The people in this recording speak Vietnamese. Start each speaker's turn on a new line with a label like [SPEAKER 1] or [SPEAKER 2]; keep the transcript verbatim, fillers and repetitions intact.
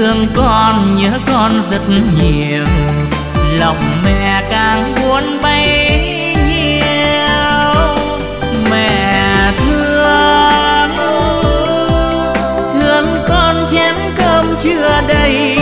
[SPEAKER 1] thương con, nhớ con rất nhiều, lòng mẹ càng buồn bấy nhiêu. Mẹ thương, thương con chén cơm chưa đầy,